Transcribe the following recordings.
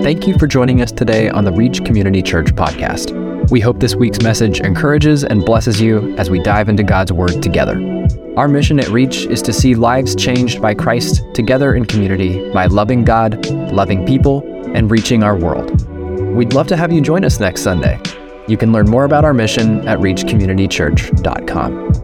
Thank you for joining us today on the Reach Community Church podcast. We hope this week's message encourages and blesses you as we dive into God's Word together. Our mission at Reach is to see lives changed by Christ together in community by loving God, loving people, and reaching our world. We'd love to have you join us next Sunday. You can learn more about our mission at reachcommunitychurch.com.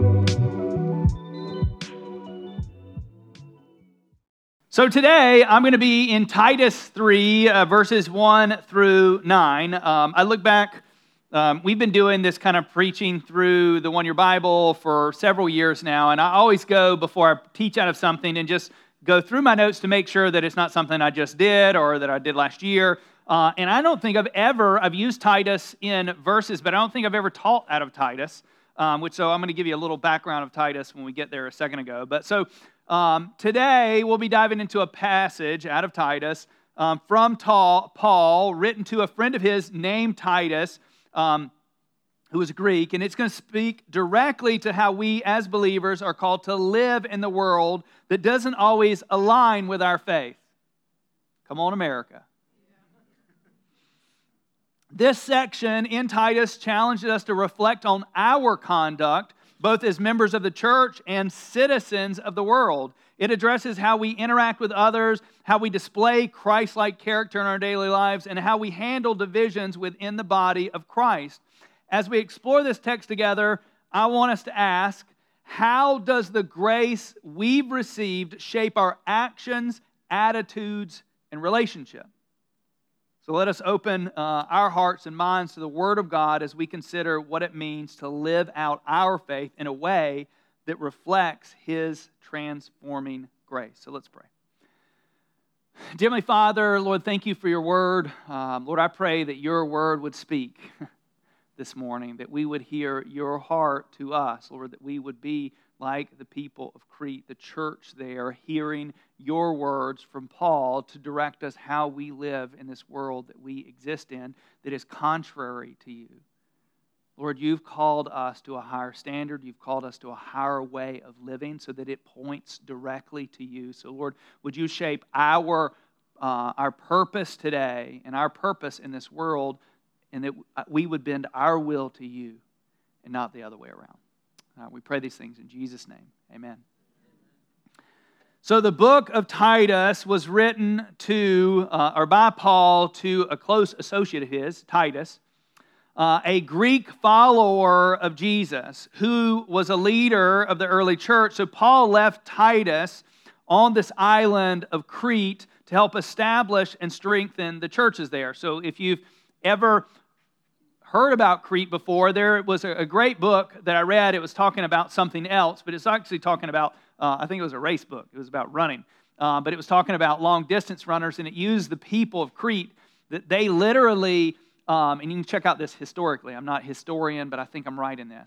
So today, I'm going to be in Titus 3, verses 1 through 9. I look back, we've been doing this kind of preaching through the One Year Bible for several years now, and I always go before I teach out of something and just go through my notes to make sure that it's not something I just did or that I did last year. And I don't think I've used Titus in verses, but I don't think I've ever taught out of Titus, so I'm going to give you a little background of Titus when we get there a second ago. But so today we'll be diving into a passage out of Titus from Paul, written to a friend of his named Titus, who was Greek, and it's going to speak directly to how we as believers are called to live in the world that doesn't always align with our faith. Come on, America. This section in Titus challenges us to reflect on our conduct, both as members of the church and citizens of the world. It addresses how we interact with others, how we display Christ-like character in our daily lives, and how we handle divisions within the body of Christ. As we explore this text together, I want us to ask, how does the grace we've received shape our actions, attitudes, and relationships? So let us open our hearts and minds to the Word of God as we consider what it means to live out our faith in a way that reflects His transforming grace. So let's pray. Dear Heavenly Father, Lord, thank you for your Word. Lord, I pray that your Word would speak this morning, that we would hear your heart to us, Lord, that we would be like the people of Crete, the church there, hearing your words from Paul to direct us how we live in this world that we exist in that is contrary to you. Lord, you've called us to a higher standard. You've called us to a higher way of living so that it points directly to you. So, Lord, would you shape our purpose today and our purpose in this world, and that we would bend our will to you and not the other way around. We pray these things in Jesus' name. Amen. So the book of Titus was written by Paul to a close associate of his, Titus, a Greek follower of Jesus who was a leader of the early church. So Paul left Titus on this island of Crete to help establish and strengthen the churches there. So if you've ever heard about Crete before, there was a great book that I read. It was talking about something else, but it's actually talking about, I think it was a race book. It was about running. But it was talking about long-distance runners, and it used the people of Crete that they literally, and you can check out this historically. I'm not a historian, but I think I'm right in this.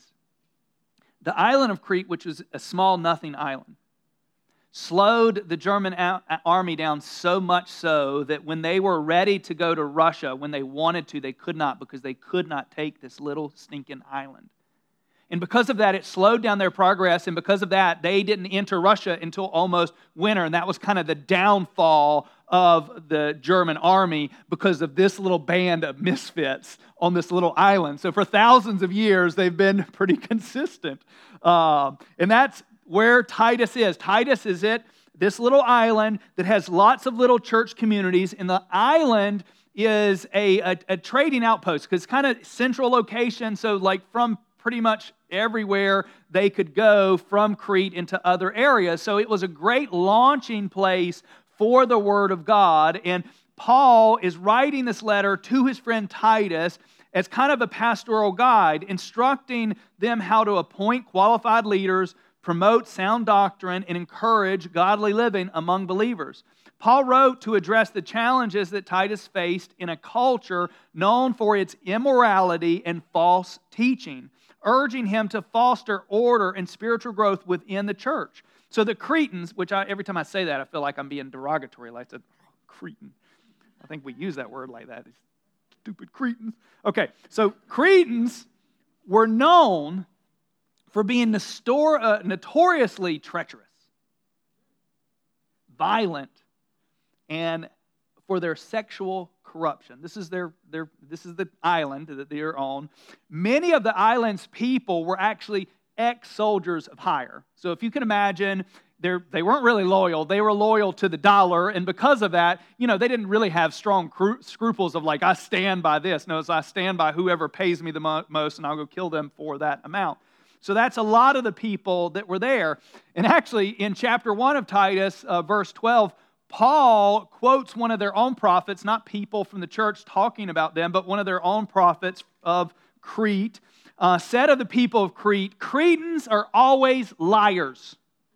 The island of Crete, which was a small nothing island, slowed the German army down so much so that when they were ready to go to Russia, when they wanted to, they could not, because they could not take this little stinking island. And because of that, it slowed down their progress, and because of that, they didn't enter Russia until almost winter, and that was kind of the downfall of the German army because of this little band of misfits on this little island. So for thousands of years, they've been pretty consistent. And that's where Titus is. Titus is this little island that has lots of little church communities, and the island is a trading outpost because it's kind of central location, so like from pretty much everywhere they could go from Crete into other areas. So it was a great launching place for the Word of God, and Paul is writing this letter to his friend Titus as kind of a pastoral guide, instructing them how to appoint qualified leaders, promote sound doctrine, and encourage godly living among believers. Paul wrote to address the challenges that Titus faced in a culture known for its immorality and false teaching, urging him to foster order and spiritual growth within the church. So the Cretans, which every time I say that, I feel like I'm being derogatory, like I said, Cretan. I think we use that word like that. These stupid Cretans. Okay, so Cretans were known for being notoriously treacherous, violent, and for their sexual corruption. This is the island that they're on. Many of the island's people were actually ex-soldiers of hire. So if you can imagine, they weren't really loyal. They were loyal to the dollar, and because of that, they didn't really have strong scruples of like, I stand by this. No, it's I stand by whoever pays me the most, and I'll go kill them for that amount. So that's a lot of the people that were there. And actually, in chapter 1 of Titus, verse 12, Paul quotes one of their own prophets, not people from the church talking about them, but one of their own prophets of Crete, said of the people of Crete, Cretans are always liars,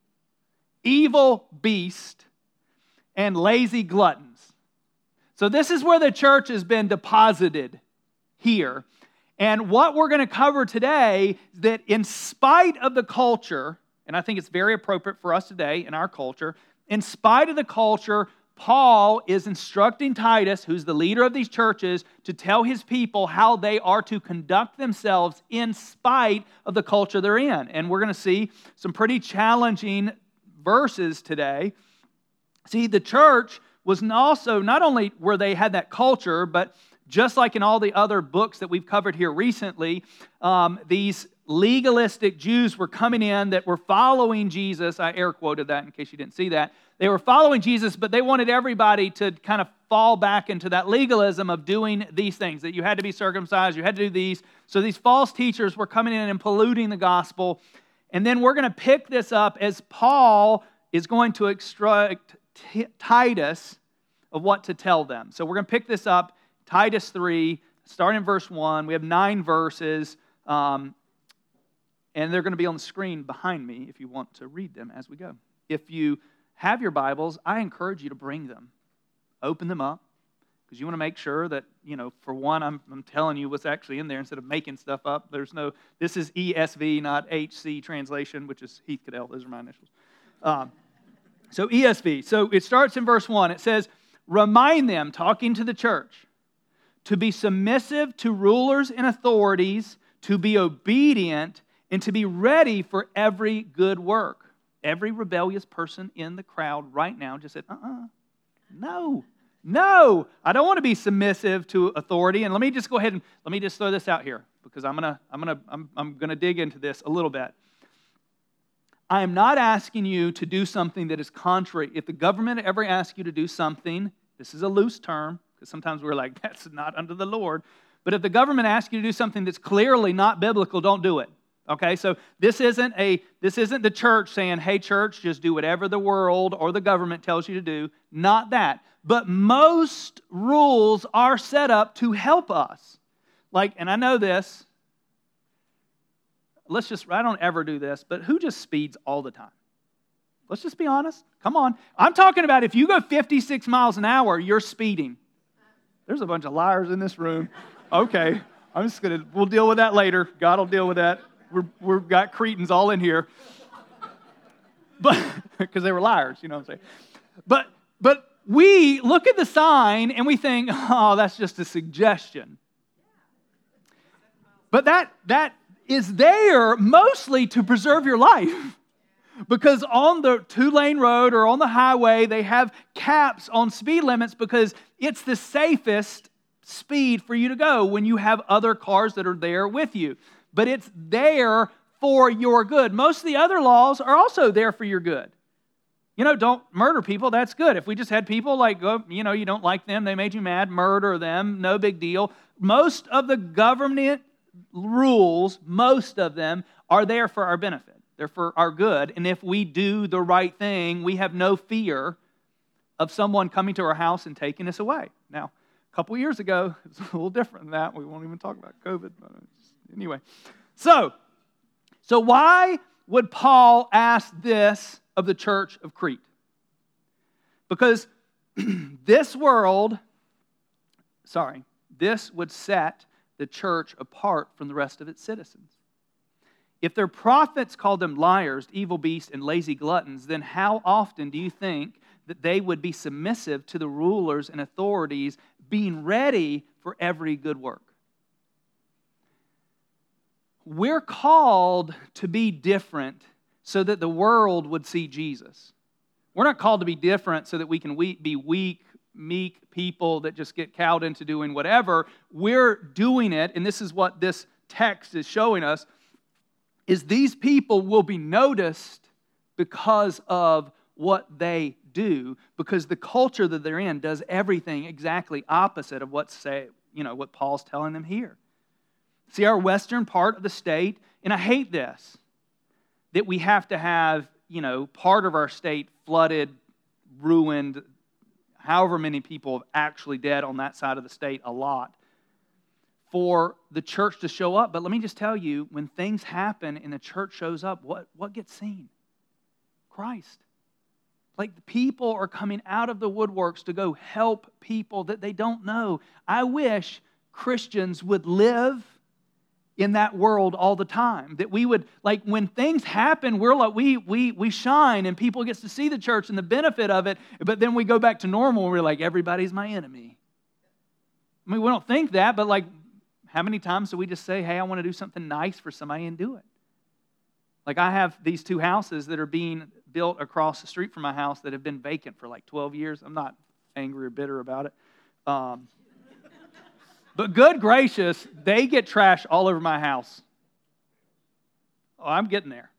evil beasts, and lazy gluttons. So this is where the church has been deposited here. And what we're going to cover today is that in spite of the culture, and I think it's very appropriate for us today in our culture, in spite of the culture, Paul is instructing Titus, who's the leader of these churches, to tell his people how they are to conduct themselves in spite of the culture they're in. And we're going to see some pretty challenging verses today. See, the church was also, not only where they had that culture, but just like in all the other books that we've covered here recently, these legalistic Jews were coming in that were following Jesus. I air quoted that in case you didn't see that. They were following Jesus, but they wanted everybody to kind of fall back into that legalism of doing these things, that you had to be circumcised, you had to do these. So these false teachers were coming in and polluting the gospel. And then we're going to pick this up as Paul is going to instruct Titus of what to tell them. So we're going to pick this up, Titus 3, starting in verse 1. We have 9 verses, and they're going to be on the screen behind me if you want to read them as we go. If you have your Bibles, I encourage you to bring them. Open them up, because you want to make sure that, for one, I'm telling you what's actually in there instead of making stuff up. This is ESV, not HC translation, which is Heath Cadell. Those are my initials. So ESV. So it starts in verse 1. It says, remind them, talking to the church, to be submissive to rulers and authorities, to be obedient, and to be ready for every good work. Every rebellious person in the crowd right now just said, no, I don't want to be submissive to authority. And let me just go ahead and let me just throw this out here, because I'm gonna dig into this a little bit. I am not asking you to do something that is contrary. If the government ever asks you to do something, this is a loose term, because sometimes we're like, that's not under the Lord. But if the government asks you to do something that's clearly not biblical, don't do it. Okay, so this isn't the church saying, hey, church, just do whatever the world or the government tells you to do. Not that. But most rules are set up to help us. And I know this. I don't ever do this, but who just speeds all the time? Let's just be honest. Come on. I'm talking about if you go 56 miles an hour, you're speeding. There's a bunch of liars in this room. Okay, we'll deal with that later. God will deal with that. We've got Cretans all in here. But, because they were liars, you know what I'm saying? But we look at the sign and we think, oh, that's just a suggestion. But that is there mostly to preserve your life. Because on the 2-lane road or on the highway, they have caps on speed limits because it's the safest speed for you to go when you have other cars that are there with you. But it's there for your good. Most of the other laws are also there for your good. Don't murder people. That's good. If we just had people you don't like them, they made you mad, murder them, no big deal. Most of the government rules, most of them, are there for our benefit. They're for our good. And if we do the right thing, we have no fear of someone coming to our house and taking us away. Now, a couple years ago, it was a little different than that. We won't even talk about COVID. But anyway, so why would Paul ask this of the church of Crete? Because this would set the church apart from the rest of its citizens. If their prophets called them liars, evil beasts, and lazy gluttons, then how often do you think that they would be submissive to the rulers and authorities, being ready for every good work? We're called to be different so that the world would see Jesus. We're not called to be different so that we can be weak meek people that just get cowed into doing whatever. We're doing it, and this is what this text is showing us, is these people will be noticed because of what they do, because the culture that they're in does everything exactly opposite of what Paul's telling them here. See, our western part of the state, and I hate this, that we have to have, part of our state flooded, ruined, however many people have actually dead on that side of the state, a lot, for the church to show up. But let me just tell you, when things happen and the church shows up, what gets seen? Christ. Like, the people are coming out of the woodworks to go help people that they don't know. I wish Christians would live in that world all the time. That we would, like, when things happen, we're like, we shine and people gets to see the church and the benefit of it, but then we go back to normal and we're like, everybody's my enemy. I mean, we don't think that, but like, how many times do we just say, hey, I want to do something nice for somebody and do it? Like, I have these 2 houses that are being built across the street from my house that have been vacant for like 12 years. I'm not angry or bitter about it. But good gracious, they get trash all over my house. Oh, I'm getting there.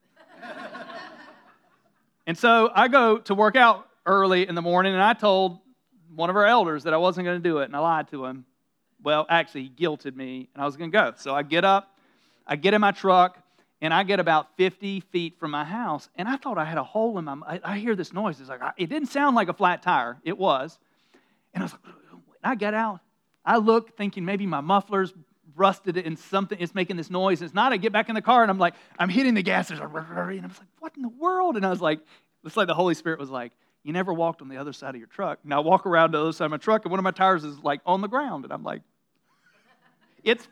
And so I go to work out early in the morning, and I told one of our elders that I wasn't going to do it, and I lied to him. Well, actually, he guilted me, and I was going to go. So I get up, I get in my truck, and I get about 50 feet from my house, and I thought I had a hole in I hear this noise. It's like, it didn't sound like a flat tire. It was. And I was like, I get out. I look thinking maybe my muffler's rusted in something. It's making this noise. It's not. I get back in the car, and I'm like, I'm hitting the gas. And I was like, what in the world? And I was like, it's like the Holy Spirit was like, you never walked on the other side of your truck. Now I walk around to the other side of my truck, and one of my tires is like on the ground. And I'm like, it's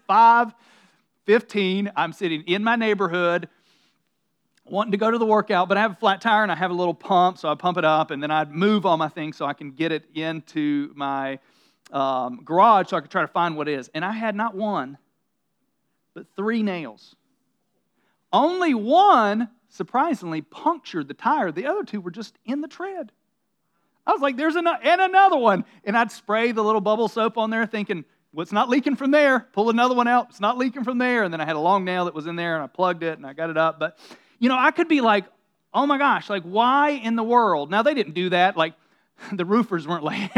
5:15. I'm sitting in my neighborhood wanting to go to the workout, but I have a flat tire and I have a little pump, so I pump it up, and then I'd move all my things so I can get it into my garage so I could try to find what it is. And I had not one, but 3 nails. Only one, surprisingly, punctured the tire. The other 2 were just in the tread. I was like, there's another one. And I'd spray the little bubble soap on there thinking, well, it's not leaking from there. Pull another one out. It's not leaking from there. And then I had a long nail that was in there, and I plugged it, and I got it up. But, I could be like, oh my gosh, like, why in the world? Now, they didn't do that. Like, the roofers weren't like,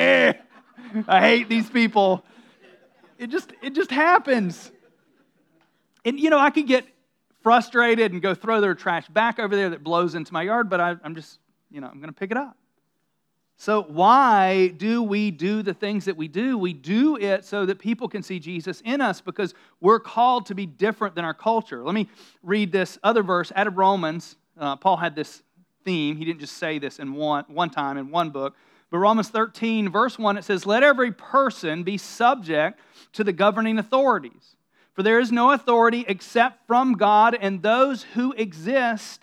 I hate these people. It just happens. And, I could get frustrated and go throw their trash back over there that blows into my yard, but I'm just, I'm going to pick it up. So why do we do the things that we do? We do it so that people can see Jesus in us, because we're called to be different than our culture. Let me read this other verse out of Romans. Paul had this theme. He didn't just say this in one time in one book. But Romans 13, verse 1, it says, let every person be subject to the governing authorities. For there is no authority except from God, and those who exist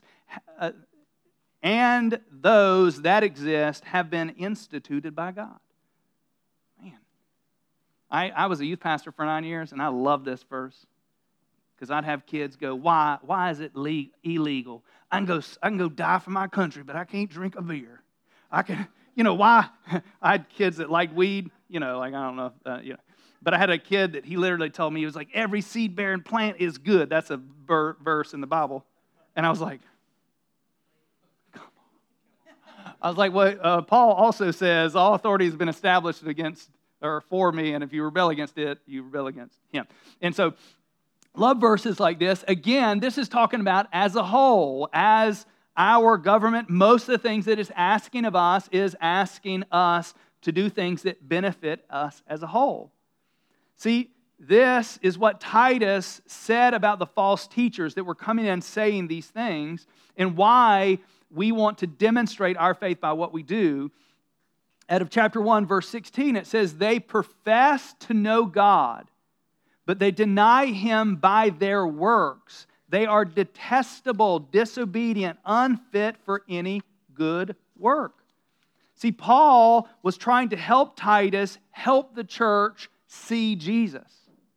and those that exist have been instituted by God. Man, I was a youth pastor for 9 years, and I love this verse, because I'd have kids go, why is it illegal? I can go die for my country, but I can't drink a beer. I can, why? I had kids that liked weed, like, I don't know, But I had a kid that he literally told me, he was like, every seed-bearing plant is good. That's a verse in the Bible. And I was like, Paul also says, all authority has been established against or for me, and if you rebel against it, you rebel against him. And so, love verses like this. Again, this is talking about as a whole, as our government, most of the things that it's asking of us is asking us to do things that benefit us as a whole. See, this is what Titus said about the false teachers that were coming in saying these things, and why we want to demonstrate our faith by what we do. Out of chapter 1, verse 16, it says, they profess to know God, but they deny Him by their works. They are detestable, disobedient, unfit for any good work. See, Paul was trying to help Titus, help the church see Jesus.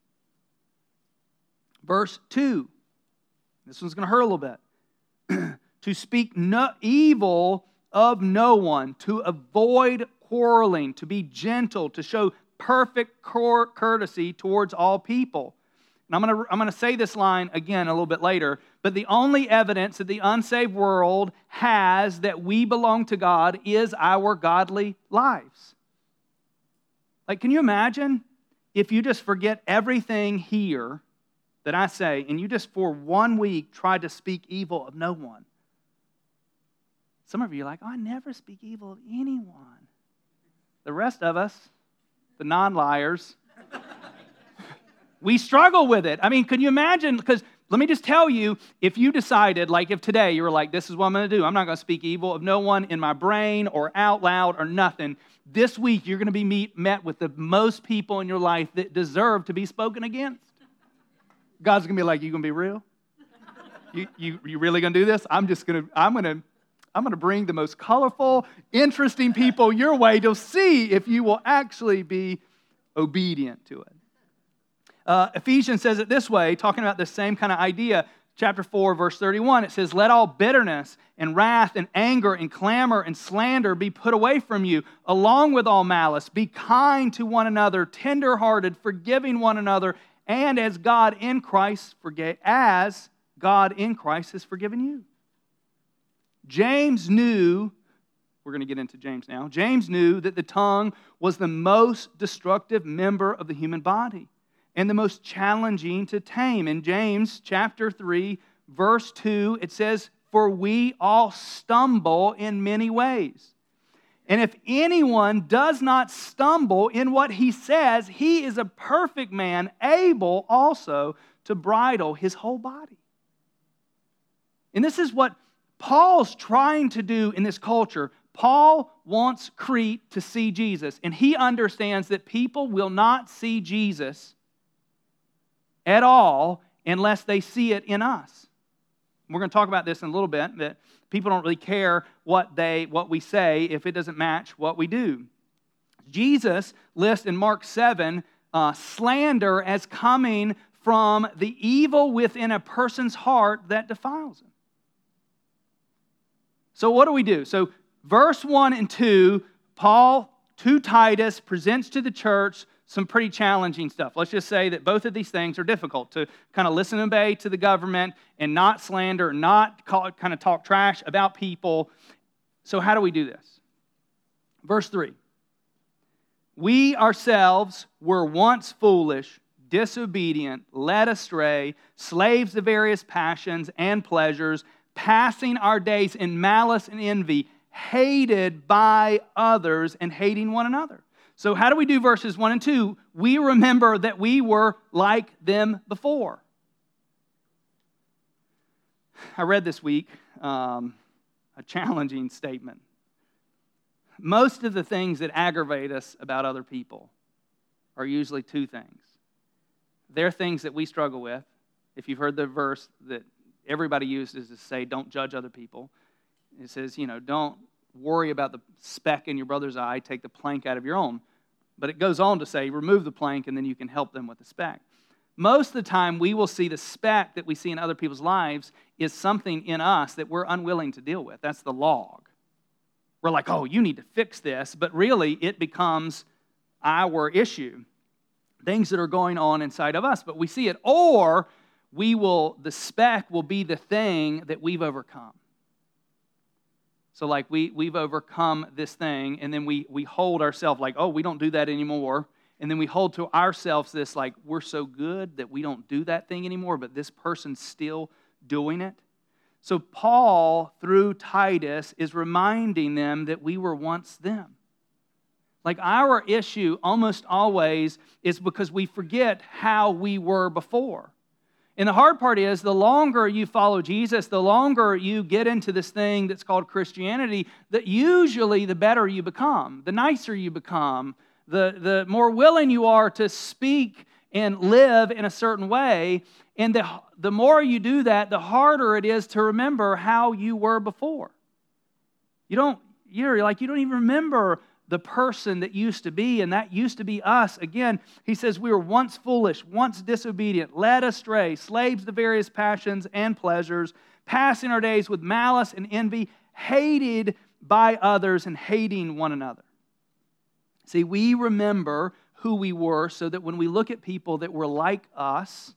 Verse 2, this one's going to hurt a little bit. To speak no evil of no one, to avoid quarreling, to be gentle, to show perfect courtesy towards all people. And I'm going to say this line again a little bit later, but the only evidence that the unsaved world has that we belong to God is our godly lives. Like, can you imagine if you just forget everything here that I say, and you just for 1 week try to speak evil of no one? Some of you are like, oh, I never speak evil of anyone. The rest of us, the non-liars, we struggle with it. I mean, can you imagine? Because let me just tell you, if you decided, like if today you were like, this is what I'm going to do. I'm not going to speak evil of no one in my brain or out loud or nothing. This week you're going to be met with the most people in your life that deserve to be spoken against. God's going to be like, you going to be real? You really going to do this? I'm going to bring the most colorful, interesting people your way to see if you will actually be obedient to it. Ephesians says it this way, talking about the same kind of idea. Chapter 4, verse 31, it says, let all bitterness and wrath and anger and clamor and slander be put away from you, along with all malice. Be kind to one another, tenderhearted, forgiving one another, and as God in Christ has forgiven you. James knew, we're going to get into James now, James knew that the tongue was the most destructive member of the human body and the most challenging to tame. In James chapter 3, verse 2, it says, for we all stumble in many ways. And if anyone does not stumble in what he says, he is a perfect man, able also to bridle his whole body. And this is what Paul's trying to do in this culture. Paul wants Crete to see Jesus, and he understands that people will not see Jesus at all unless they see it in us. We're going to talk about this in a little bit, that people don't really care what we say if it doesn't match what we do. Jesus lists in Mark 7 slander as coming from the evil within a person's heart that defiles him. So what do we do? So verse 1 and 2, Paul to Titus presents to the church some pretty challenging stuff. Let's just say that both of these things are difficult, to kind of listen and obey to the government and not slander, not kind of talk trash about people. So how do we do this? Verse 3, we ourselves were once foolish, disobedient, led astray, slaves of various passions and pleasures, passing our days in malice and envy, hated by others and hating one another. So how do we do verses 1 and 2? We remember that we were like them before. I read this week a challenging statement. Most of the things that aggravate us about other people are usually two things. They're things that we struggle with. If you've heard the verse that everybody uses to say, don't judge other people. It says, don't worry about the speck in your brother's eye, take the plank out of your own. But it goes on to say, remove the plank and then you can help them with the speck. Most of the time, we will see the speck that we see in other people's lives is something in us that we're unwilling to deal with. That's the log. We're like, oh, you need to fix this. But really, it becomes our issue. Things that are going on inside of us. But we see it. Or the speck will be the thing that we've overcome. So like we've overcome this thing, and then we hold ourselves like, oh, we don't do that anymore. And then we hold to ourselves this like, we're so good that we don't do that thing anymore, but this person's still doing it. So Paul, through Titus, is reminding them that we were once them. Like our issue almost always is because we forget how we were before. And the hard part is, the longer you follow Jesus, the longer you get into this thing that's called Christianity, that usually the better you become, the nicer you become, the more willing you are to speak and live in a certain way. And the more you do that, the harder it is to remember how you were before. You're like, you don't even remember the person that used to be, and that used to be us. Again, he says we were once foolish, once disobedient, led astray, slaves to various passions and pleasures, passing our days with malice and envy, hated by others and hating one another. See, we remember who we were so that when we look at people that were like us,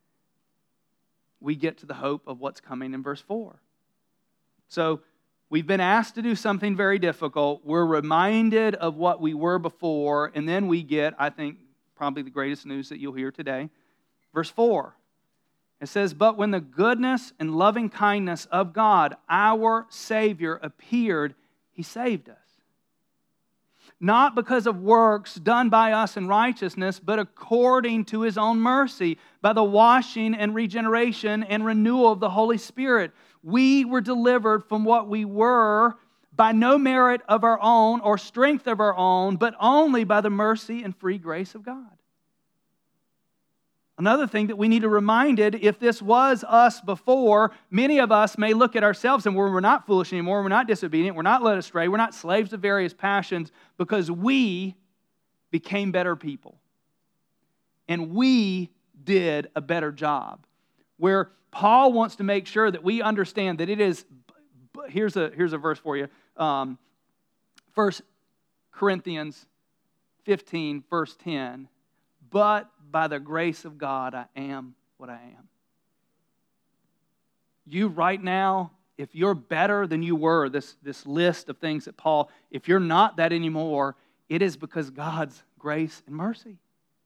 we get to the hope of what's coming in verse 4. So we've been asked to do something very difficult. We're reminded of what we were before, and then we get, I think, probably the greatest news that you'll hear today. Verse 4. It says, "But when the goodness and loving kindness of God, our Savior, appeared, He saved us. Not because of works done by us in righteousness, but according to His own mercy, by the washing and regeneration and renewal of the Holy Spirit. We were delivered from what we were by no merit of our own or strength of our own, but only by the mercy and free grace of God." Another thing that we need to be reminded, if this was us before, many of us may look at ourselves and we're not foolish anymore, we're not disobedient, we're not led astray, we're not slaves of various passions because we became better people. And we did a better job. Where Paul wants to make sure that we understand that it is, here's a verse for you, 1 Corinthians 15, verse 10, "But by the grace of God, I am what I am." You right now, if you're better than you were, this list of things that Paul, if you're not that anymore, it is because God's grace and mercy.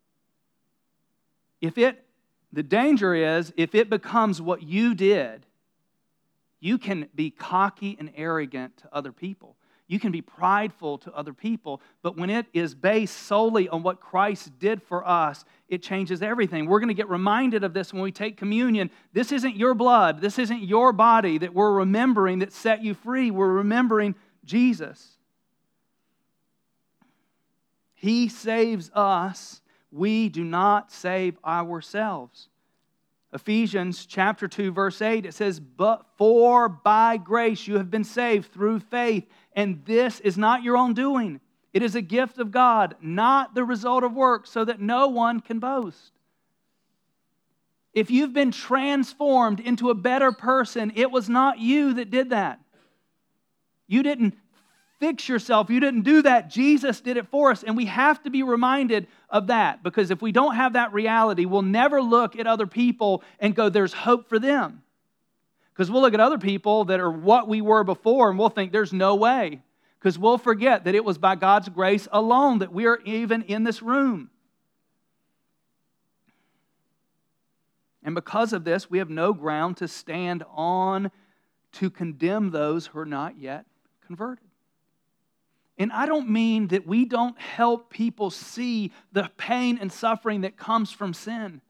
The danger is, if it becomes what you did, you can be cocky and arrogant to other people. You can be prideful to other people, but when it is based solely on what Christ did for us, it changes everything. We're going to get reminded of this when we take communion. This isn't your blood. This isn't your body that we're remembering that set you free. We're remembering Jesus. He saves us. We do not save ourselves. Ephesians chapter 2, verse 8, it says, "But for by grace you have been saved through faith, and this is not your own doing. It is a gift of God, not the result of works, so that no one can boast." If you've been transformed into a better person, it was not you that did that. You didn't fix yourself. You didn't do that. Jesus did it for us. And we have to be reminded of that, because if we don't have that reality, we'll never look at other people and go, there's hope for them. Because we'll look at other people that are what we were before and we'll think there's no way. Because we'll forget that it was by God's grace alone that we are even in this room. And because of this, we have no ground to stand on to condemn those who are not yet converted. And I don't mean that we don't help people see the pain and suffering that comes from sin.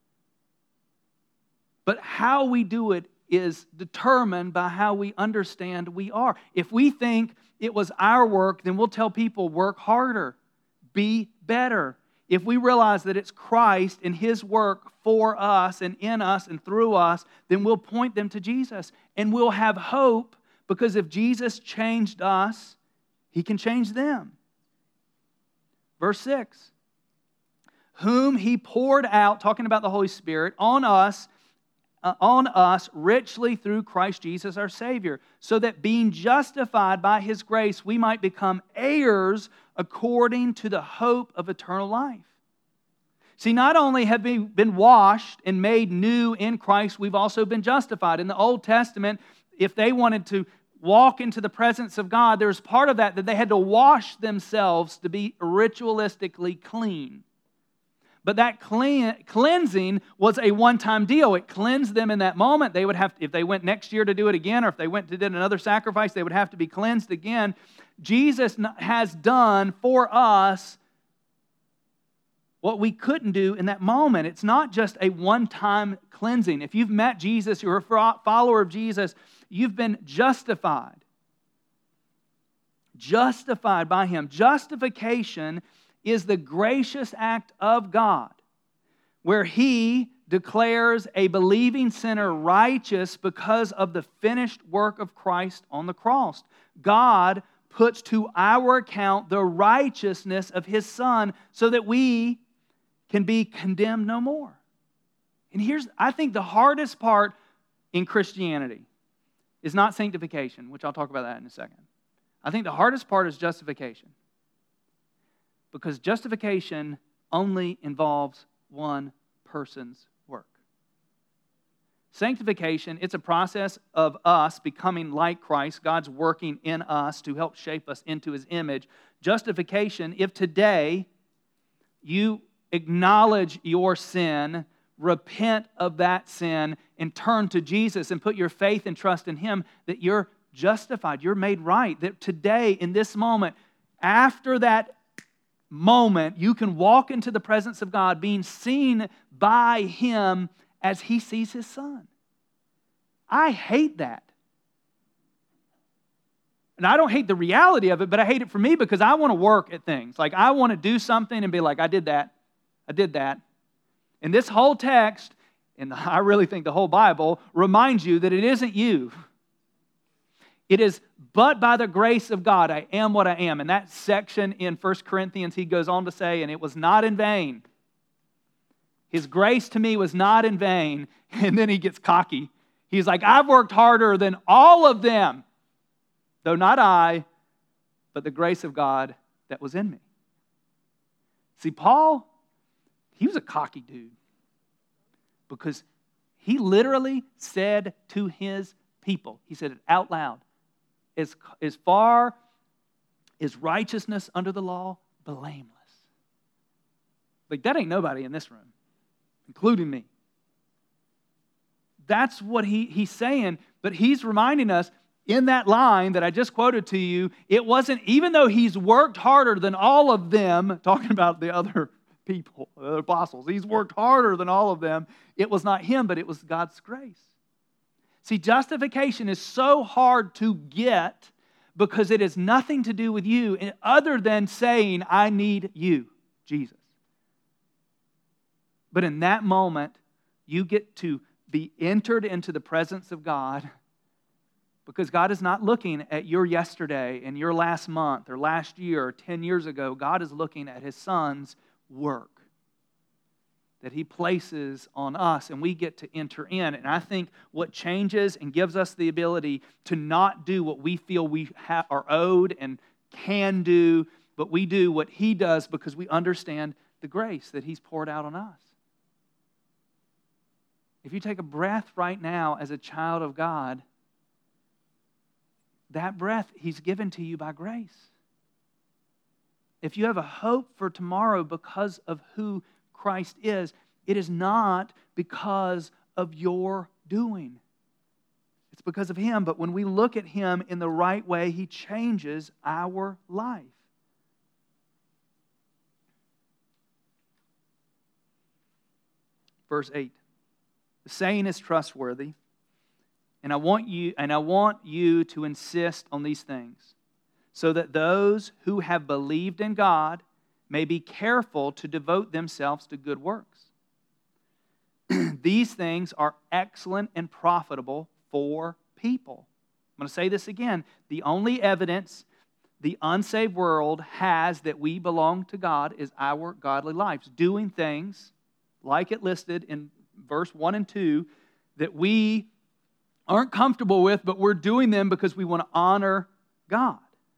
But how we do it is determined by how we understand we are. If we think it was our work, then we'll tell people, work harder, be better. If we realize that it's Christ and His work for us and in us and through us, then we'll point them to Jesus. And we'll have hope, because if Jesus changed us, He can change them. Verse 6. Whom He poured out, talking about the Holy Spirit, on us richly through Christ Jesus our Savior, so that being justified by His grace, we might become heirs according to the hope of eternal life. See, not only have we been washed and made new in Christ, we've also been justified. In the Old Testament, if they wanted to walk into the presence of God, there's part of that they had to wash themselves to be ritualistically clean. But that cleansing was a one-time deal. It cleansed them in that moment. They would have, if they went next year to do it again, or if they went to do another sacrifice, they would have to be cleansed again. Jesus has done for us what we couldn't do in that moment. It's not just a one-time cleansing. If you've met Jesus, you're a follower of Jesus, you've been justified. Justified by Him. Justification is the gracious act of God, where He declares a believing sinner righteous because of the finished work of Christ on the cross. God puts to our account the righteousness of His Son so that we can be condemned no more. And here's, I think, the hardest part in Christianity is not sanctification, which I'll talk about that in a second. I think the hardest part is justification. Because justification only involves one person's work. Sanctification, it's a process of us becoming like Christ, God's working in us to help shape us into His image. Justification, if today you acknowledge your sin, repent of that sin, and turn to Jesus and put your faith and trust in Him, that you're justified, you're made right. That today, in this moment, after that moment, you can walk into the presence of God being seen by Him as He sees His Son. I hate that. And I don't hate the reality of it, but I hate it for me because I want to work at things. Like I want to do something and be like, I did that. And this whole text, and I really think the whole Bible, reminds you that it isn't you. It is, but by the grace of God, I am what I am. And that section in 1 Corinthians, he goes on to say, and it was not in vain. His grace to me was not in vain. And then he gets cocky. He's like, I've worked harder than all of them, though not I, but the grace of God that was in me. See, Paul, he was a cocky dude because he literally said to his people, he said it out loud, as far as righteousness under the law, blameless. Like that ain't nobody in this room, including me. That's what he's saying, but he's reminding us in that line that I just quoted to you, it wasn't, even though he's worked harder than all of them, talking about the other people, the other apostles, he's worked harder than all of them, it was not him, but it was God's grace. See, justification is so hard to get because it has nothing to do with you other than saying, I need you, Jesus. But in that moment, you get to be entered into the presence of God because God is not looking at your yesterday and your last month or last year or 10 years ago. God is looking at His Son's work that He places on us, and we get to enter in. And I think what changes and gives us the ability to not do what we feel we are owed and can do, but we do what He does because we understand the grace that He's poured out on us. If you take a breath right now as a child of God, that breath He's given to you by grace. If you have a hope for tomorrow because of who Christ is, it is not because of your doing. It's because of Him. But when we look at Him in the right way, He changes our life. Verse 8. The saying is trustworthy, and I want you to insist on these things, so that those who have believed in God may be careful to devote themselves to good works. These things are excellent and profitable for people. I'm going to say this again. The only evidence the unsaved world has that we belong to God is our godly lives, doing things like it listed in verse 1 and 2 that we aren't comfortable with, but we're doing them because we want to honor God.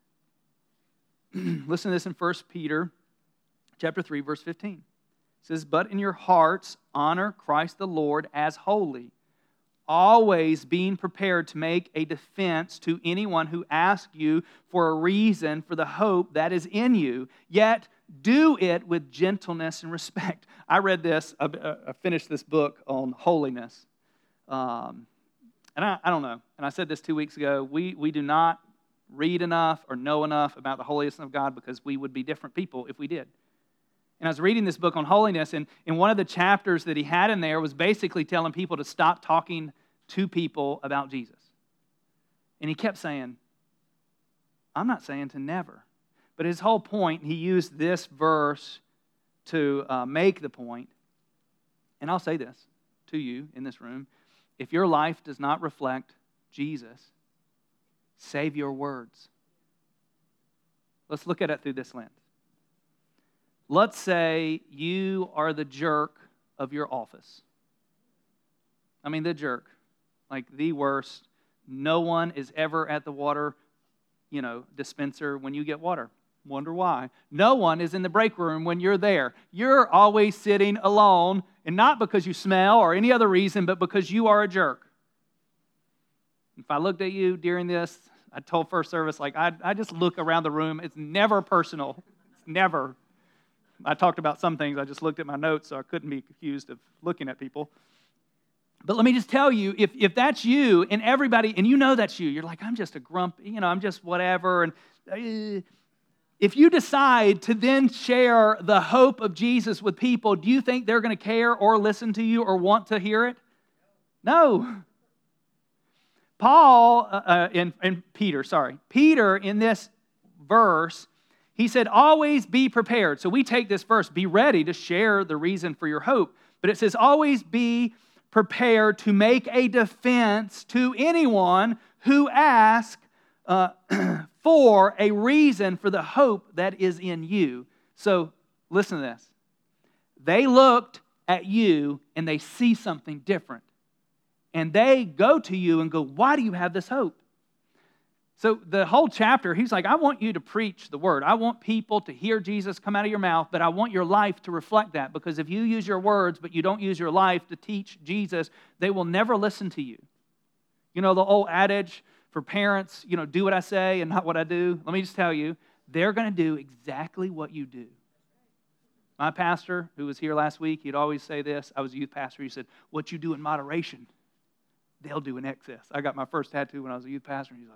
Listen to this in 1 Peter chapter 3, verse 15. It says, but in your hearts honor Christ the Lord as holy, always being prepared to make a defense to anyone who asks you for a reason for the hope that is in you, yet do it with gentleness and respect. I read this, I finished this book on holiness. And I don't know, and I said this 2 weeks ago, we do not read enough or know enough about the holiness of God because we would be different people if we did. And I was reading this book on holiness, and one of the chapters that he had in there was basically telling people to stop talking to people about Jesus. And he kept saying, I'm not saying to never. But his whole point, he used this verse to make the point. And I'll say this to you in this room. If your life does not reflect Jesus, save your words. Let's look at it through this lens. Let's say you are the jerk of your office. I mean, the jerk. Like the worst. No one is ever at the water, dispenser when you get water. Wonder why. No one is in the break room when you're there. You're always sitting alone, and not because you smell or any other reason, but because you are a jerk. If I looked at you during this, I told first service, like, I just look around the room. It's never personal. It's never. I talked about some things. I just looked at my notes, so I couldn't be accused of looking at people. But let me just tell you, if that's you and everybody, and you know that's you, you're like, I'm just a grump, I'm just whatever. And if you decide to then share the hope of Jesus with people, do you think they're going to care or listen to you or want to hear it? No. Peter in this verse, he said, always be prepared. So we take this verse, be ready to share the reason for your hope. But it says, always be prepared to make a defense to anyone who asks for a reason for the hope that is in you. So listen to this. They looked at you and they see something different. And they go to you and go, why do you have this hope? So the whole chapter, he's like, I want you to preach the word. I want people to hear Jesus come out of your mouth, but I want your life to reflect that. Because if you use your words, but you don't use your life to teach Jesus, they will never listen to you. You know the old adage for parents, do what I say and not what I do? Let me just tell you, they're going to do exactly what you do. My pastor, who was here last week, he'd always say this. I was a youth pastor. He said, what you do in moderation, they'll do in excess. I got my first tattoo when I was a youth pastor, and he's like,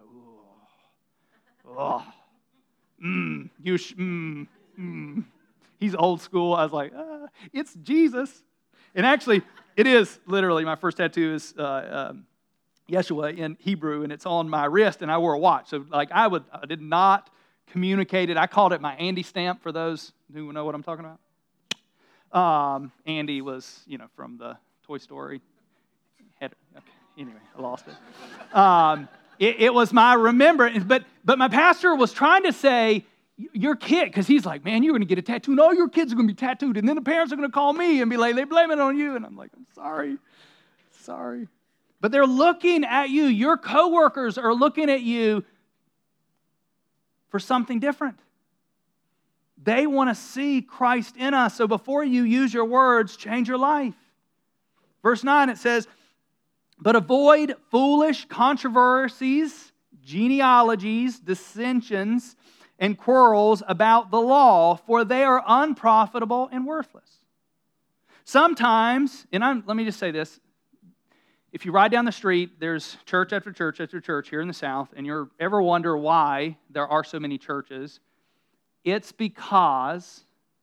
He's old school. I was like, it's Jesus. And actually, it is literally, my first tattoo is Yeshua in Hebrew, and it's on my wrist, and I wore a watch. So like I did not communicate it. I called it my Andy stamp for those who know what I'm talking about. Andy was, from the Toy Story. Anyway, I lost it. It was my remembrance, but my pastor was trying to say, your kid, because he's like, man, you're going to get a tattoo, and all your kids are going to be tattooed, and then the parents are going to call me and be like, they blame it on you, and I'm like, I'm sorry. But they're looking at you. Your coworkers are looking at you for something different. They want to see Christ in us, so before you use your words, change your life. Verse 9, it says, but avoid foolish controversies, genealogies, dissensions, and quarrels about the law, for they are unprofitable and worthless. Sometimes, let me just say this, if you ride down the street, there's church after church after church here in the South, and you ever wonder why there are so many churches, it's because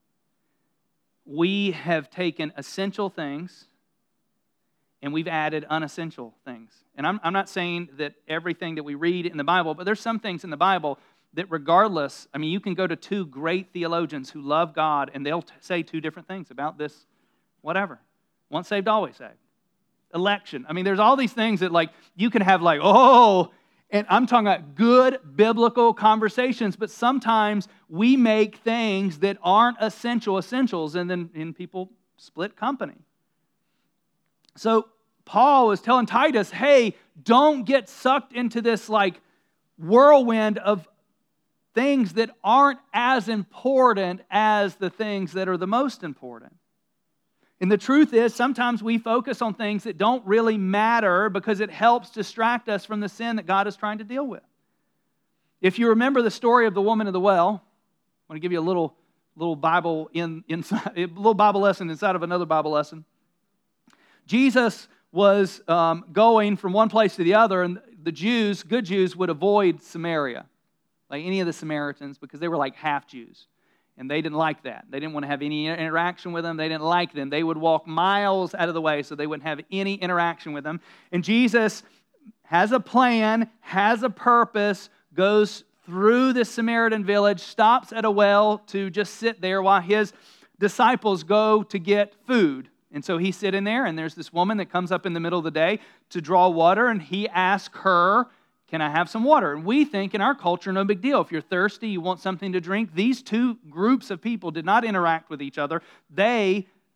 we have taken essential things and we've added unessential things. And I'm not saying that everything that we read in the Bible, but there's some things in the Bible that regardless, you can go to two great theologians who love God, and they'll say two different things about this, whatever. Once saved, always saved. Election. There's all these things that you can have and I'm talking about good biblical conversations, but sometimes we make things that aren't essentials, and then people split company. So Paul is telling Titus, hey, don't get sucked into this whirlwind of things that aren't as important as the things that are the most important. And the truth is, sometimes we focus on things that don't really matter because it helps distract us from the sin that God is trying to deal with. If you remember the story of the woman of the well, I want to give you a little Bible inside, a little Bible lesson inside of another Bible lesson. Jesus was going from one place to the other, and the Jews, good Jews, would avoid Samaria, like any of the Samaritans, because they were like half Jews. And they didn't like that. They didn't want to have any interaction with them. They didn't like them. They would walk miles out of the way so they wouldn't have any interaction with them. And Jesus has a plan, has a purpose, goes through the Samaritan village, stops at a well to just sit there while his disciples go to get food. And so he's sitting there, and there's this woman that comes up in the middle of the day to draw water, and he asks her, can I have some water? And we think in our culture, no big deal. If you're thirsty, you want something to drink. These two groups of people did not interact with each other. They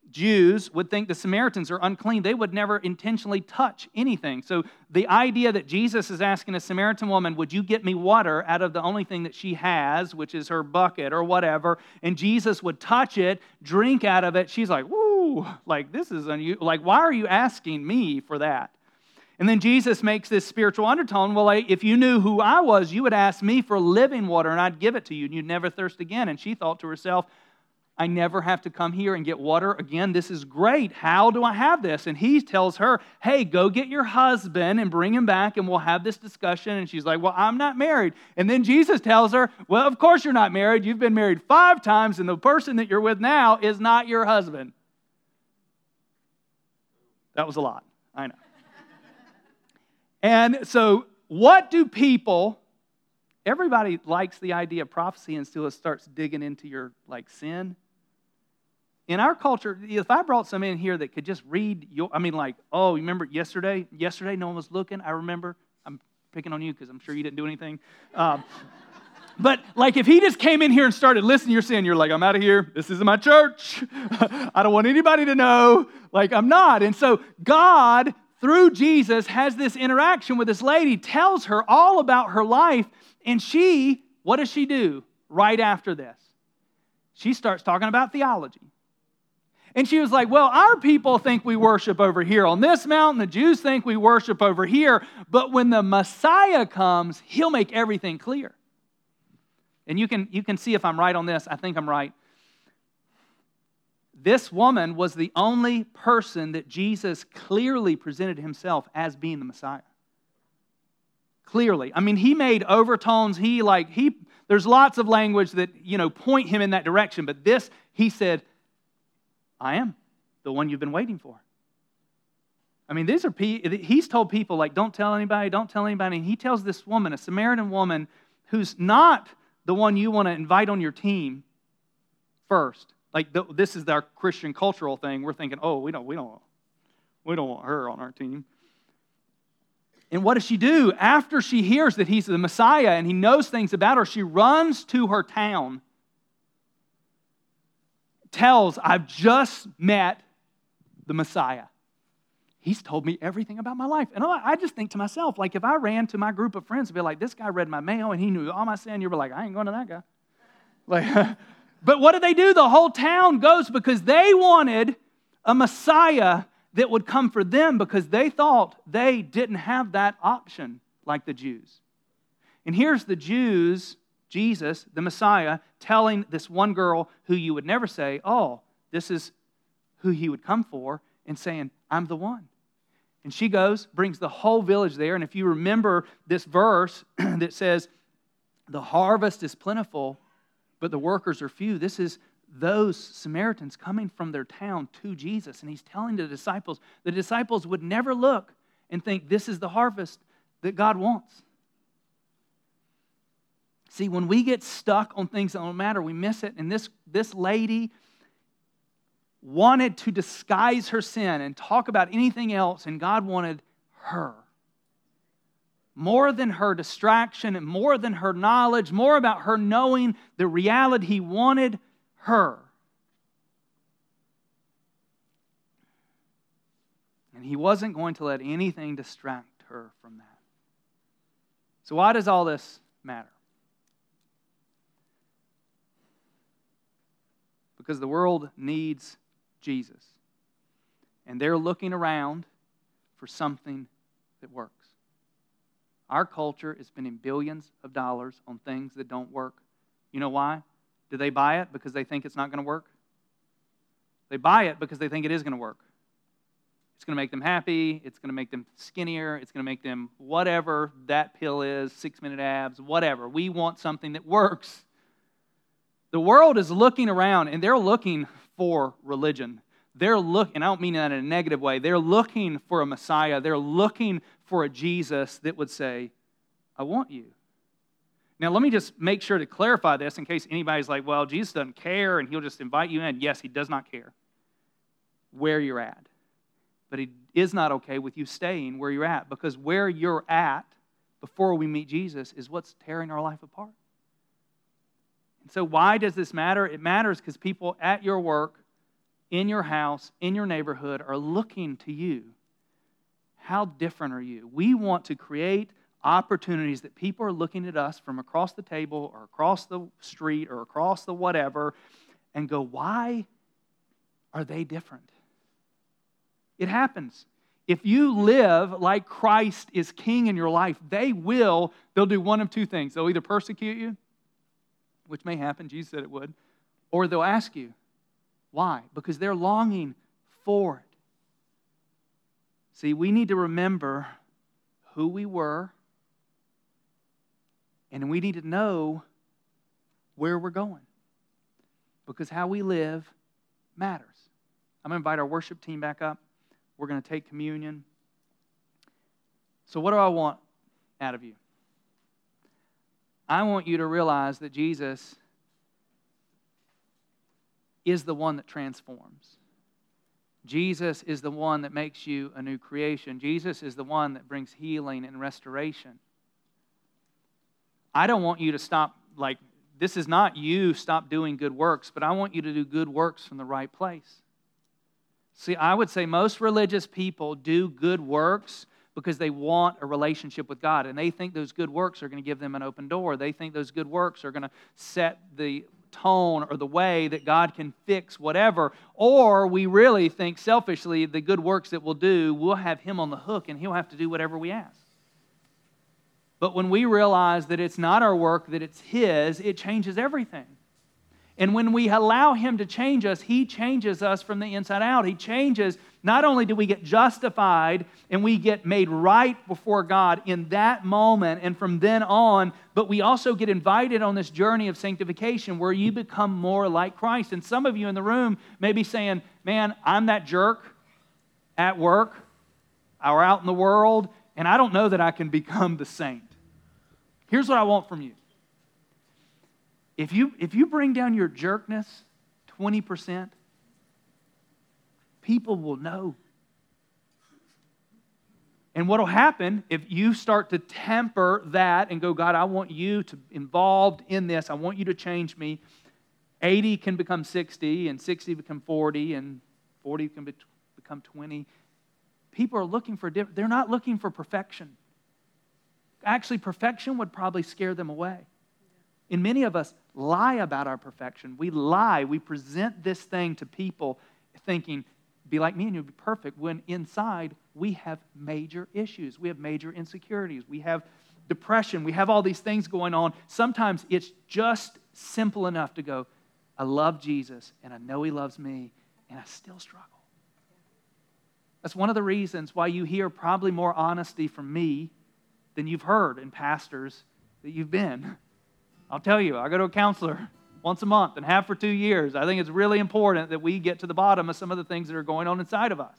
Jews would think the Samaritans are unclean. They would never intentionally touch anything. So the idea that Jesus is asking a Samaritan woman, would you get me water out of the only thing that she has, which is her bucket or whatever, and Jesus would touch it, drink out of it, she's like, woo, like this is unusual. Like, why are you asking me for that? And then Jesus makes this spiritual undertone, well, if you knew who I was, you would ask me for living water and I'd give it to you and you'd never thirst again. And she thought to herself, I never have to come here and get water again. This is great. How do I have this? And he tells her, hey, go get your husband and bring him back and we'll have this discussion. And she's like, well, I'm not married. And then Jesus tells her, well, of course you're not married. You've been married 5 times and the person that you're with now is not your husband. That was a lot. I know. And so what do people, everybody likes the idea of prophecy until it starts digging into your sin. In our culture, if I brought somebody in here that could just read you remember yesterday? Yesterday no one was looking. I remember. I'm picking on you because I'm sure you didn't do anything. But if he just came in here and started listening to your sin, you're like, I'm out of here. This isn't my church. I don't want anybody to know. I'm not. And so God, through Jesus, has this interaction with this lady, tells her all about her life, and what does she do right after this? She starts talking about theology. And she was like, well, our people think we worship over here on this mountain. The Jews think we worship over here. But when the Messiah comes, he'll make everything clear. And you can see if I'm right on this. I think I'm right. This woman was the only person that Jesus clearly presented himself as being the Messiah. Clearly. I mean, he made overtones. There's lots of language that, point him in that direction. But this, he said, I am the one you've been waiting for. I mean, he's told people, don't tell anybody, don't tell anybody. And he tells this woman, a Samaritan woman, who's not the one you want to invite on your team first. This is our Christian cultural thing. We're thinking, oh, we don't want her on our team. And what does she do? After she hears that he's the Messiah and he knows things about her, she runs to her town, tells, I've just met the Messiah. He's told me everything about my life. And I just think to myself, if I ran to my group of friends and be like, this guy read my mail and he knew all my sin, you'd be like, I ain't going to that guy. But what do? The whole town goes because they wanted a Messiah that would come for them because they thought they didn't have that option like the Jews. And here's the Jews, Jesus, the Messiah, telling this one girl who you would never say, oh, this is who he would come for, and saying, I'm the one. And she goes, brings the whole village there. And if you remember this verse that says, the harvest is plentiful, but the workers are few. This is those Samaritans coming from their town to Jesus. And he's telling the disciples would never look and think this is the harvest that God wants. See, when we get stuck on things that don't matter, we miss it. And this lady wanted to disguise her sin and talk about anything else, and God wanted her. More than her distraction and more than her knowledge, more about her knowing the reality. He wanted her. And he wasn't going to let anything distract her from that. So why does all this matter? Because the world needs Jesus. And they're looking around for something that works. Our culture is spending billions of dollars on things that don't work. You know why? Do they buy it because they think it's not going to work? They buy it because they think it is going to work. It's going to make them happy. It's going to make them skinnier. It's going to make them whatever that pill is, 6-minute abs, whatever. We want something that works. The world is looking around, and they're looking for religion. They're looking, and I don't mean that in a negative way, they're looking for a Messiah. They're looking for a Jesus that would say, I want you. Now, let me just make sure to clarify this in case anybody's like, well, Jesus doesn't care and he'll just invite you in. Yes, he does not care where you're at. But he is not okay with you staying where you're at, because where you're at before we meet Jesus is what's tearing our life apart. And so why does this matter? It matters because people at your work in your house, in your neighborhood, are looking to you. How different are you? We want to create opportunities that people are looking at us from across the table or across the street or across the whatever and go, why are they different? It happens. If you live like Christ is king in your life, they'll do one of two things. They'll either persecute you, which may happen, Jesus said it would, or they'll ask you, why? Because they're longing for it. See, we need to remember who we were, and we need to know where we're going, because how we live matters. I'm going to invite our worship team back up. We're going to take communion. So what do I want out of you? I want you to realize that Jesus is the one that transforms. Jesus is the one that makes you a new creation. Jesus is the one that brings healing and restoration. I don't want you to stop, this is not you stop doing good works, but I want you to do good works from the right place. See, I would say most religious people do good works because they want a relationship with God, and they think those good works are going to give them an open door. They think those good works are going to set the tone or the way that God can fix whatever. Or we really think selfishly the good works that we'll do, we'll have Him on the hook and He'll have to do whatever we ask. But when we realize that it's not our work, that it's His, it changes everything. And when we allow Him to change us, He changes us from the inside out. He changes, not only do we get justified and we get made right before God in that moment and from then on, but we also get invited on this journey of sanctification where you become more like Christ. And some of you in the room may be saying, man, I'm that jerk at work or out in the world, and I don't know that I can become the saint. Here's what I want from you. If you bring down your jerkness 20%, people will know. And what will happen if you start to temper that and go, God, I want you to be involved in this. I want you to change me. 80 can become 60, and 60 become 40, and 40 can become 20. People are looking for different. They're not looking for perfection. Actually, perfection would probably scare them away. And many of us lie about our perfection. We lie. We present this thing to people thinking, be like me and you'll be perfect, when inside we have major issues. We have major insecurities. We have depression. We have all these things going on. Sometimes it's just simple enough to go, I love Jesus and I know He loves me and I still struggle. That's one of the reasons why you hear probably more honesty from me than you've heard in pastors that you've been. I'll tell you, I go to a counselor once a month and have for 2 years. I think it's really important that we get to the bottom of some of the things that are going on inside of us.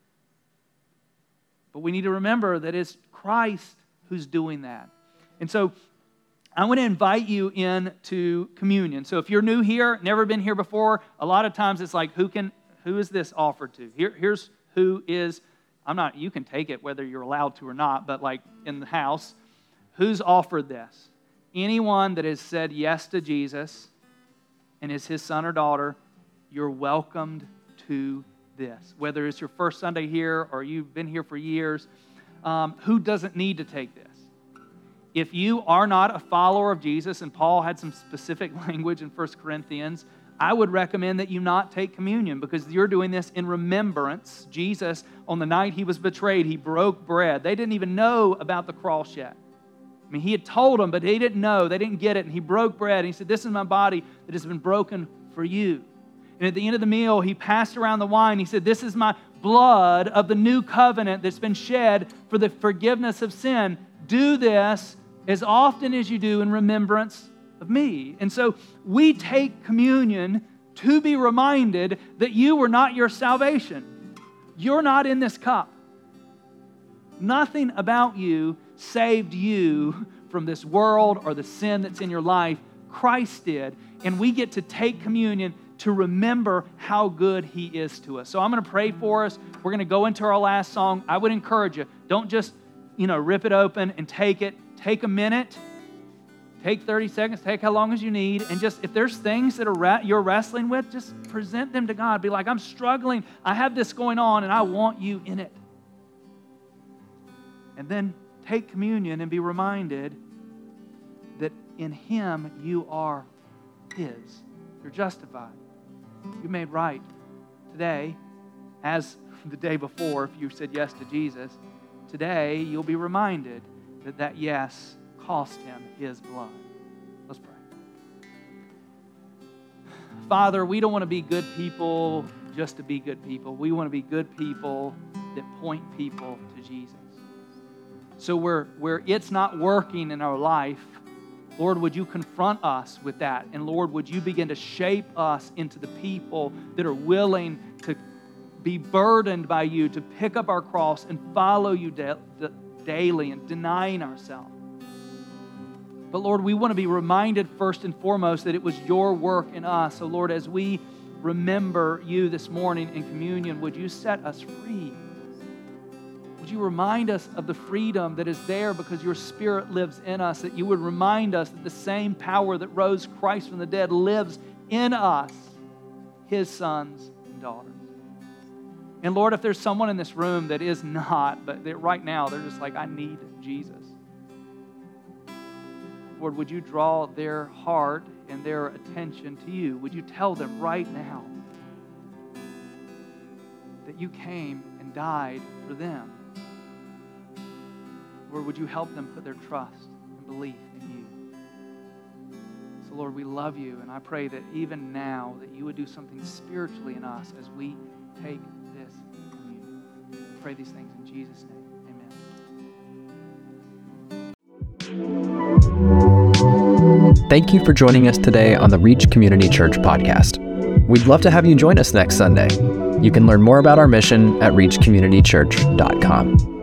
But we need to remember that it's Christ who's doing that. And so I want to invite you into communion. So if you're new here, never been here before, a lot of times it's like, who is this offered to? Here's who is, you can take it whether you're allowed to or not, but like in the house, who's offered this? Anyone that has said yes to Jesus and is His son or daughter, you're welcomed to this. Whether it's your first Sunday here or you've been here for years, who doesn't need to take this? If you are not a follower of Jesus, and Paul had some specific language in 1 Corinthians, I would recommend that you not take communion because you're doing this in remembrance. Jesus, on the night He was betrayed, He broke bread. They didn't even know about the cross yet. I mean, He had told them, but they didn't know. They didn't get it. And He broke bread. And He said, this is my body that has been broken for you. And at the end of the meal, He passed around the wine. He said, this is my blood of the new covenant that's been shed for the forgiveness of sin. Do this as often as you do in remembrance of me. And so we take communion to be reminded that you were not your salvation. You're not in this cup. Nothing about you saved you from this world or the sin that's in your life. Christ did. And we get to take communion to remember how good He is to us. So I'm going to pray for us. We're going to go into our last song. I would encourage you, don't just, rip it open and take it. Take a minute. take 30 seconds, take how long as you need, and just, if there's things that you're wrestling with, just present them to God. Be like, I'm struggling, I have this going on, and I want you in it. And then take communion and be reminded that in Him you are His. You're justified. You're made right. Today, as the day before, if you said yes to Jesus, today you'll be reminded that that yes cost Him His blood. Let's pray. Father, we don't want to be good people just to be good people. We want to be good people that point people to Jesus. So where it's not working in our life, Lord, would you confront us with that? And Lord, would you begin to shape us into the people that are willing to be burdened by you, to pick up our cross and follow you daily and denying ourselves. But Lord, we want to be reminded first and foremost that it was your work in us. So Lord, as we remember you this morning in communion, would you set us free? Would you remind us of the freedom that is there because your Spirit lives in us, that you would remind us that the same power that rose Christ from the dead lives in us, His sons and daughters. And Lord, if there's someone in this room that is not, but right now they're just like, I need Jesus. Lord, would you draw their heart and their attention to you? Would you tell them right now that you came and died for them? Lord, would you help them put their trust and belief in you? So Lord, we love you, and I pray that even now that you would do something spiritually in us as we take this communion. I pray these things in Jesus' name. Amen. Thank you for joining us today on the Reach Community Church podcast. We'd love to have you join us next Sunday. You can learn more about our mission at reachcommunitychurch.com.